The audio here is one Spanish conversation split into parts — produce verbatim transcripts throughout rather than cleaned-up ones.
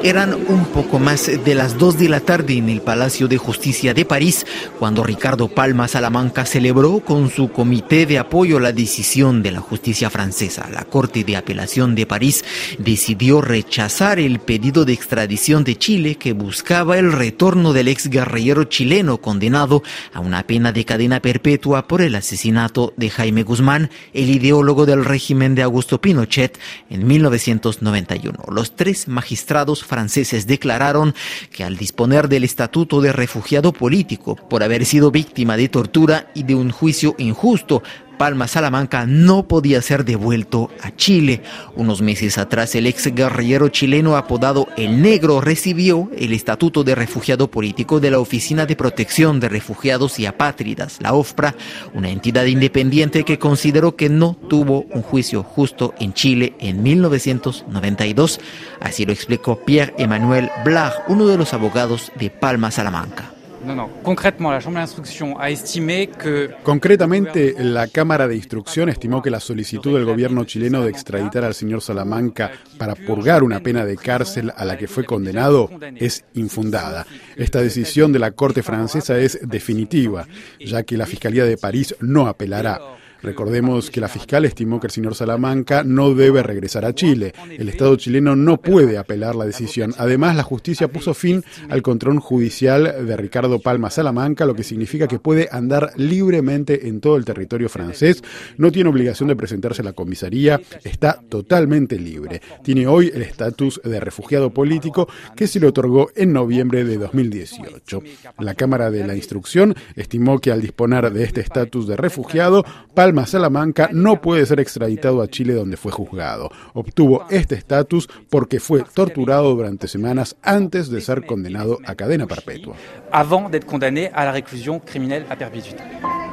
Eran un poco más de las dos de la tarde en el Palacio de Justicia de París cuando Ricardo Palma Salamanca celebró con su comité de apoyo la decisión de la justicia francesa. La Corte de Apelación de París decidió rechazar el pedido de extradición de Chile que buscaba el retorno del ex guerrillero chileno condenado a una pena de cadena perpetua por el asesinato de Jaime Guzmán, el ideólogo del régimen de Augusto Pinochet, en mil novecientos noventa y uno. Los tres magistrados franceses declararon que al disponer del estatuto de refugiado político por haber sido víctima de tortura y de un juicio injusto, Palma Salamanca no podía ser devuelto a Chile. Unos meses atrás, el ex guerrillero chileno apodado El Negro recibió el estatuto de refugiado político de la Oficina de Protección de Refugiados y Apátridas, la OFPRA, una entidad independiente que consideró que no tuvo un juicio justo en Chile en mil novecientos noventa y dos. Así lo explicó Pierre-Emmanuel Blach, uno de los abogados de Palma Salamanca. No, no. Concretamente, la Chambre d'instruction a estimé que... Concretamente, la Cámara de Instrucción estimó que la solicitud del gobierno chileno de extraditar al señor Salamanca para purgar una pena de cárcel a la que fue condenado es infundada. Esta decisión de la Corte francesa es definitiva, ya que la Fiscalía de París no apelará. Recordemos que la fiscal estimó que el señor Salamanca no debe regresar a Chile. El Estado chileno no puede apelar la decisión. Además, la justicia puso fin al control judicial de Ricardo Palma Salamanca, lo que significa que puede andar libremente en todo el territorio francés. No tiene obligación de presentarse a la comisaría. Está totalmente libre. Tiene hoy el estatus de refugiado político que se le otorgó en noviembre de dos mil dieciocho. La Cámara de la Instrucción estimó que al disponer de este estatus de refugiado, Palma Salamanca no puede ser extraditado a Chile donde fue juzgado. Obtuvo este estatus porque fue torturado durante semanas antes de ser condenado a cadena perpetua. Avant d'être condamné à la réclusion criminelle à perpétuité.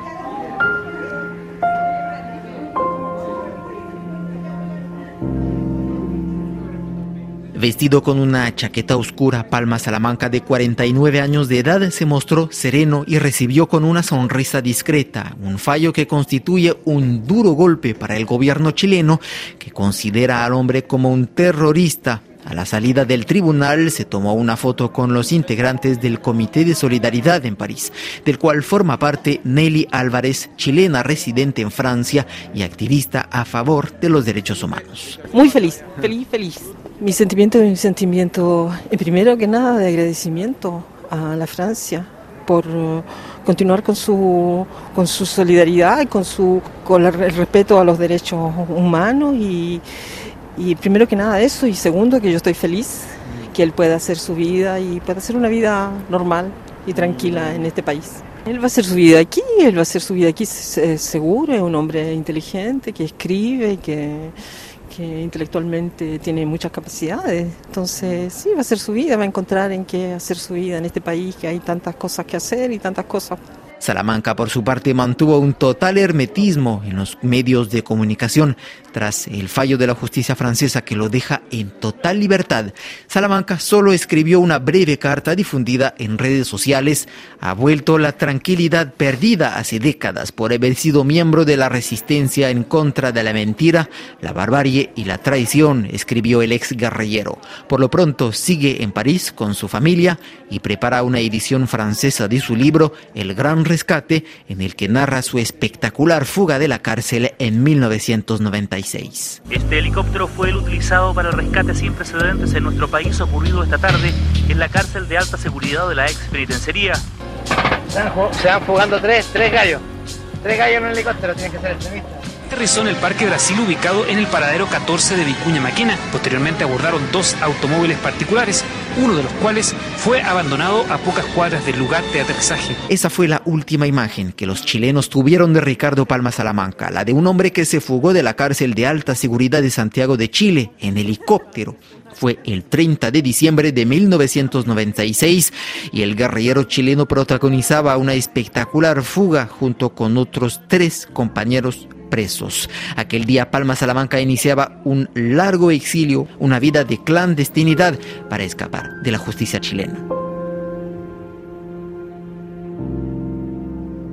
Vestido con una chaqueta oscura, Palma Salamanca, de cuarenta y nueve años de edad, se mostró sereno y recibió con una sonrisa discreta un fallo que constituye un duro golpe para el gobierno chileno, que considera al hombre como un terrorista. A la salida del tribunal se tomó una foto con los integrantes del Comité de Solidaridad en París, del cual forma parte Nelly Álvarez, chilena residente en Francia y activista a favor de los derechos humanos. Muy feliz, feliz, feliz. Mi sentimiento es un sentimiento, primero que nada, de agradecimiento a la Francia por continuar con su con su solidaridad y con su con el respeto a los derechos humanos y y primero que nada eso, y segundo que yo estoy feliz que él pueda hacer su vida y pueda hacer una vida normal y tranquila en este país. Él va a hacer su vida aquí, él va a hacer su vida aquí seguro, es un hombre inteligente que escribe, que que intelectualmente tiene muchas capacidades, entonces sí, va a hacer su vida, va a encontrar en qué hacer su vida en este país, que hay tantas cosas que hacer y tantas cosas. Salamanca, por su parte, mantuvo un total hermetismo en los medios de comunicación tras el fallo de la justicia francesa que lo deja en total libertad. Salamanca solo escribió una breve carta difundida en redes sociales. Ha vuelto la tranquilidad perdida hace décadas por haber sido miembro de la resistencia en contra de la mentira, la barbarie y la traición, escribió el ex guerrillero. Por lo pronto sigue en París con su familia y prepara una edición francesa de su libro El Gran Rescate, en el que narra su espectacular fuga de la cárcel en mil novecientos noventa y seis. Este helicóptero fue el utilizado para el rescate sin precedentes en nuestro país ocurrido esta tarde en la cárcel de alta seguridad de la ex penitenciaría. Se van, se van fugando tres, tres gallos. Tres gallos en un helicóptero, tienen que ser extremistas. Aterrizó en el Parque Brasil, ubicado en el paradero catorce de Vicuña Maquena. Posteriormente abordaron dos automóviles particulares, uno de los cuales fue abandonado a pocas cuadras del lugar de aterrizaje. Esa fue la última imagen que los chilenos tuvieron de Ricardo Palma Salamanca, la de un hombre que se fugó de la cárcel de alta seguridad de Santiago de Chile en helicóptero. Fue el treinta de diciembre de mil novecientos noventa y seis y el guerrillero chileno protagonizaba una espectacular fuga junto con otros tres compañeros presos. Aquel día Palma Salamanca iniciaba un largo exilio, una vida de clandestinidad para escapar de la justicia chilena.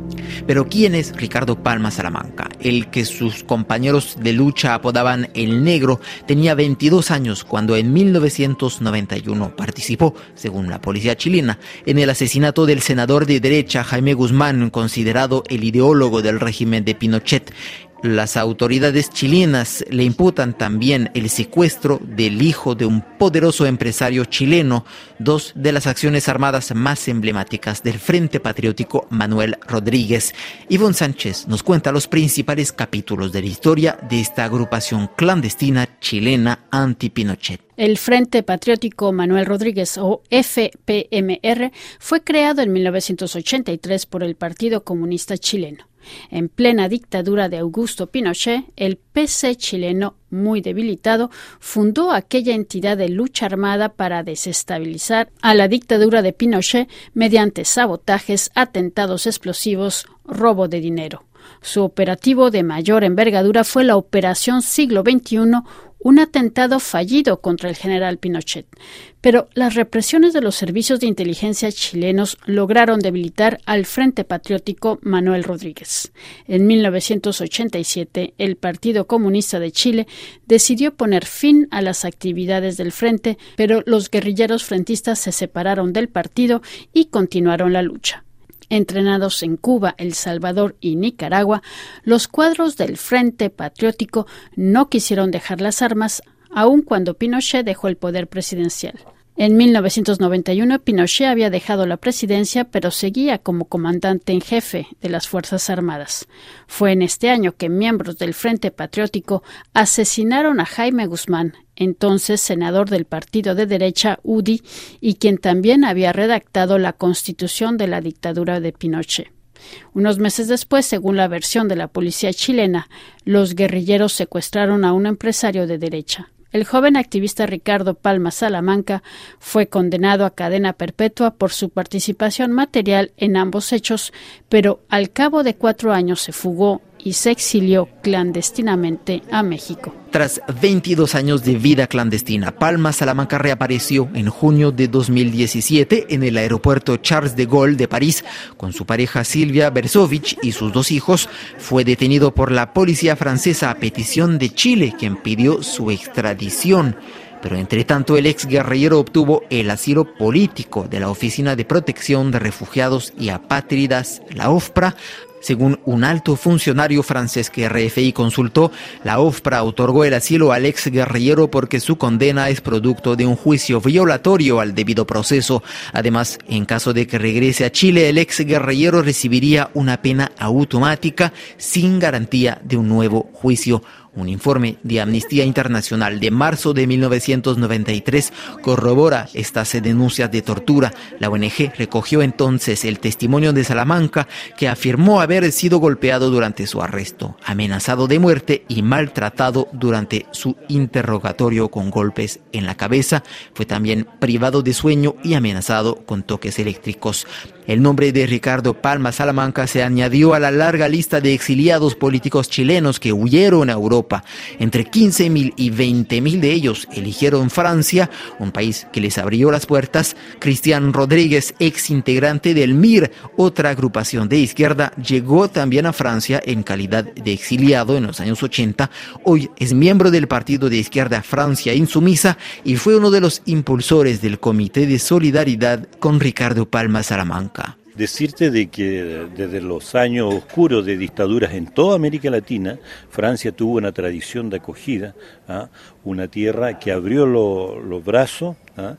Pero ¿quién es Ricardo Palma Salamanca? El que sus compañeros de lucha apodaban El Negro tenía veintidós años cuando en mil novecientos noventa y uno participó, según la policía chilena, en el asesinato del senador de derecha Jaime Guzmán, considerado el ideólogo del régimen de Pinochet. Las autoridades chilenas le imputan también el secuestro del hijo de un poderoso empresario chileno, dos de las acciones armadas más emblemáticas del Frente Patriótico Manuel Rodríguez. Ivonne Sánchez nos cuenta los principales capítulos de la historia de esta agrupación clandestina chilena anti-Pinochet. El Frente Patriótico Manuel Rodríguez, o F P M R, fue creado en mil novecientos ochenta y tres por el Partido Comunista Chileno. En plena dictadura de Augusto Pinochet, el P C chileno, muy debilitado, fundó aquella entidad de lucha armada para desestabilizar a la dictadura de Pinochet mediante sabotajes, atentados explosivos, robo de dinero. Su operativo de mayor envergadura fue la Operación Siglo veintiuno, un atentado fallido contra el general Pinochet. Pero las represiones de los servicios de inteligencia chilenos lograron debilitar al Frente Patriótico Manuel Rodríguez. En mil novecientos ochenta y siete, el Partido Comunista de Chile decidió poner fin a las actividades del Frente, pero los guerrilleros frentistas se separaron del partido y continuaron la lucha. Entrenados en Cuba, El Salvador y Nicaragua, los cuadros del Frente Patriótico no quisieron dejar las armas, aun cuando Pinochet dejó el poder presidencial. En mil novecientos noventa y uno, Pinochet había dejado la presidencia, pero seguía como comandante en jefe de las Fuerzas Armadas. Fue en este año que miembros del Frente Patriótico asesinaron a Jaime Guzmán, entonces senador del partido de derecha U D I y quien también había redactado la constitución de la dictadura de Pinochet. Unos meses después, según la versión de la policía chilena, los guerrilleros secuestraron a un empresario de derecha. El joven activista Ricardo Palma Salamanca fue condenado a cadena perpetua por su participación material en ambos hechos, pero al cabo de cuatro años se fugó y se exilió clandestinamente a México. Tras veintidós años de vida clandestina, Palma Salamanca reapareció en junio de dos mil diecisiete en el aeropuerto Charles de Gaulle de París con su pareja Silvia Bersovich y sus dos hijos. Fue detenido por la policía francesa a petición de Chile, quien pidió su extradición. Pero entre tanto el ex guerrillero obtuvo el asilo político de la Oficina de Protección de Refugiados y Apátridas, la O F P R A. Según un alto funcionario francés que R F I consultó, la O F P R A otorgó el asilo al ex guerrillero porque su condena es producto de un juicio violatorio al debido proceso. Además, en caso de que regrese a Chile, el ex guerrillero recibiría una pena automática sin garantía de un nuevo juicio. Un informe de Amnistía Internacional de marzo de mil novecientos noventa y tres corrobora estas denuncias de tortura. La O N G recogió entonces el testimonio de Salamanca, que afirmó haber sido golpeado durante su arresto, amenazado de muerte y maltratado durante su interrogatorio con golpes en la cabeza. Fue también privado de sueño y amenazado con toques eléctricos. El nombre de Ricardo Palma Salamanca se añadió a la larga lista de exiliados políticos chilenos que huyeron a Europa. Entre quince mil y veinte mil de ellos eligieron Francia, un país que les abrió las puertas. Cristian Rodríguez, ex integrante del M I R, otra agrupación de izquierda, llegó también a Francia en calidad de exiliado en los años ochenta. Hoy es miembro del partido de izquierda Francia Insumisa y fue uno de los impulsores del Comité de Solidaridad con Ricardo Palma Salamanca. Decirte de que desde los años oscuros de dictaduras en toda América Latina, Francia tuvo una tradición de acogida, ¿ah? Una tierra que abrió lo, los brazos, ¿ah?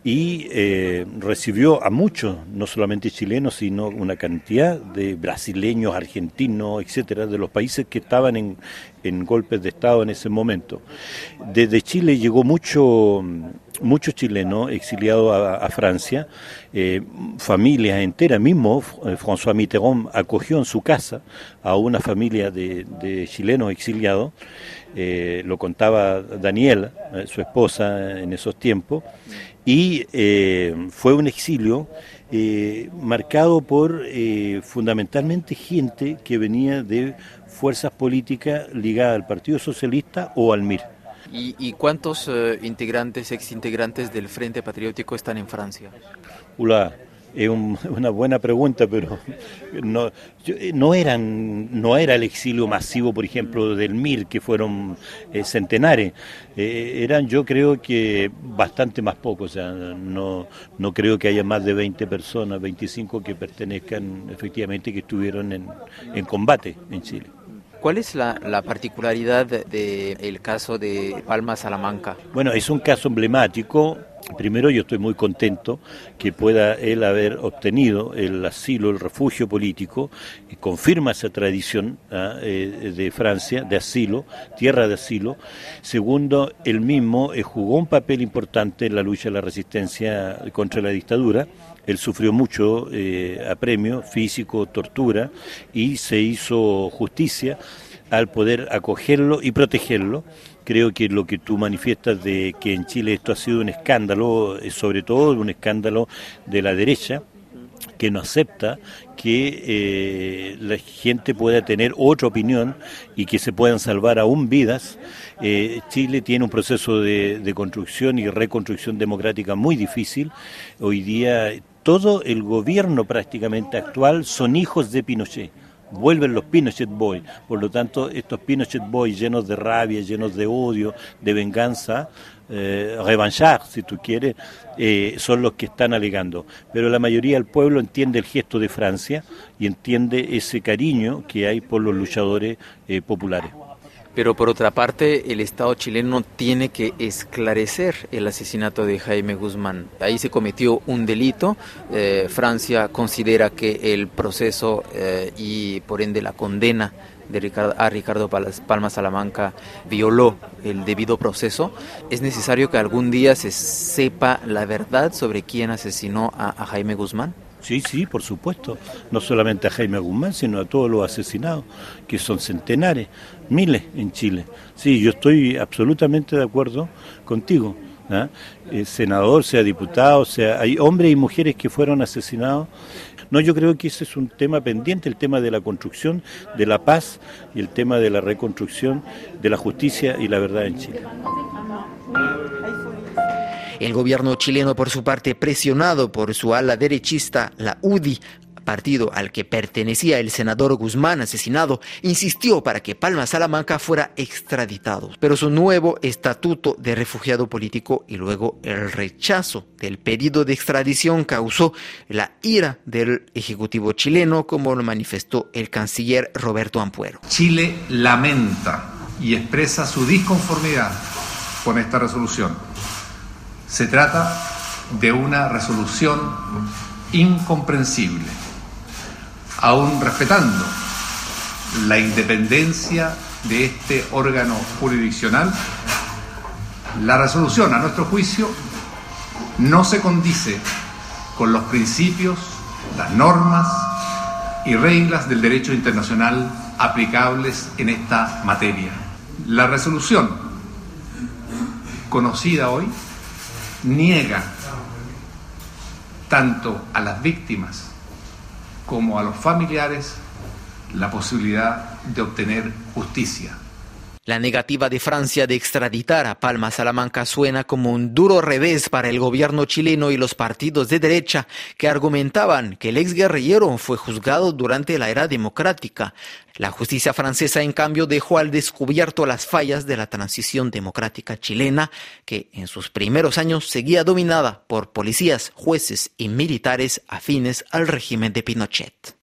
y eh, recibió a muchos, no solamente chilenos, sino una cantidad de brasileños, argentinos, etcétera, de los países que estaban en, en golpes de Estado en ese momento. Desde Chile llegó mucho... muchos chilenos exiliados a, a Francia, eh, familias enteras, mismo eh, François Mitterrand acogió en su casa a una familia de, de chilenos exiliados, eh, lo contaba Daniela, eh, su esposa en esos tiempos, y eh, fue un exilio eh, marcado por eh, fundamentalmente gente que venía de fuerzas políticas ligadas al Partido Socialista o al M I R. ¿Y, y cuántos uh, integrantes, exintegrantes del Frente Patriótico están en Francia? Hola, Es un, una buena pregunta, pero no, yo, no, eran, no era el exilio masivo, por ejemplo, del M I R, que fueron eh, centenares. Eh, eran, yo creo que bastante más pocos. O sea, no, no creo que haya más de veinte personas, veinticinco que pertenezcan efectivamente, que estuvieron en, en combate en Chile. ¿Cuál es la, la particularidad del de caso de Palma Salamanca? Bueno, es un caso emblemático. Primero, yo estoy muy contento que pueda él haber obtenido el asilo, el refugio político, y confirma esa tradición ¿eh? de Francia, de asilo, tierra de asilo. Segundo, él mismo eh, jugó un papel importante en la lucha de la resistencia contra la dictadura. Él sufrió mucho eh, apremio físico, tortura, y se hizo justicia al poder acogerlo y protegerlo. Creo que lo que tú manifiestas de que en Chile esto ha sido un escándalo, sobre todo un escándalo de la derecha, que no acepta que eh, la gente pueda tener otra opinión y que se puedan salvar aún vidas. Eh, Chile tiene un proceso de, de construcción y reconstrucción democrática muy difícil. Hoy día todo el gobierno prácticamente actual son hijos de Pinochet. Vuelven los Pinochet Boys, por lo tanto estos Pinochet Boys llenos de rabia, llenos de odio, de venganza, eh, revanchar si tú quieres, eh, son los que están alegando. Pero la mayoría del pueblo entiende el gesto de Francia y entiende ese cariño que hay por los luchadores eh, populares. Pero por otra parte, el Estado chileno tiene que esclarecer el asesinato de Jaime Guzmán. Ahí se cometió un delito. Eh, Francia considera que el proceso eh, y por ende la condena de Ricardo, a Ricardo Palma Salamanca violó el debido proceso. Es necesario que algún día se sepa la verdad sobre quién asesinó a, a Jaime Guzmán. Sí, sí, por supuesto. No solamente a Jaime Guzmán, sino a todos los asesinados, que son centenares, miles en Chile. Sí, yo estoy absolutamente de acuerdo contigo. ¿eh? El senador, sea diputado, sea hay hombres y mujeres que fueron asesinados. No, yo creo que ese es un tema pendiente, el tema de la construcción, de la paz y el tema de la reconstrucción, de la justicia y la verdad en Chile. El gobierno chileno, por su parte, presionado por su ala derechista, la U D I, partido al que pertenecía el senador Guzmán asesinado, insistió para que Palma Salamanca fuera extraditado. Pero su nuevo estatuto de refugiado político y luego el rechazo del pedido de extradición causó la ira del ejecutivo chileno, como lo manifestó el canciller Roberto Ampuero. Chile lamenta y expresa su disconformidad con esta resolución. Se trata de una resolución incomprensible, aún respetando la independencia de este órgano jurisdiccional. La resolución, a nuestro juicio, no se condice con los principios, las normas y reglas del derecho internacional aplicables en esta materia. La resolución conocida hoy niega tanto a las víctimas como a los familiares la posibilidad de obtener justicia. La negativa de Francia de extraditar a Palma Salamanca suena como un duro revés para el gobierno chileno y los partidos de derecha que argumentaban que el exguerrillero fue juzgado durante la era democrática. La justicia francesa, en cambio, dejó al descubierto las fallas de la transición democrática chilena, que en sus primeros años seguía dominada por policías, jueces y militares afines al régimen de Pinochet.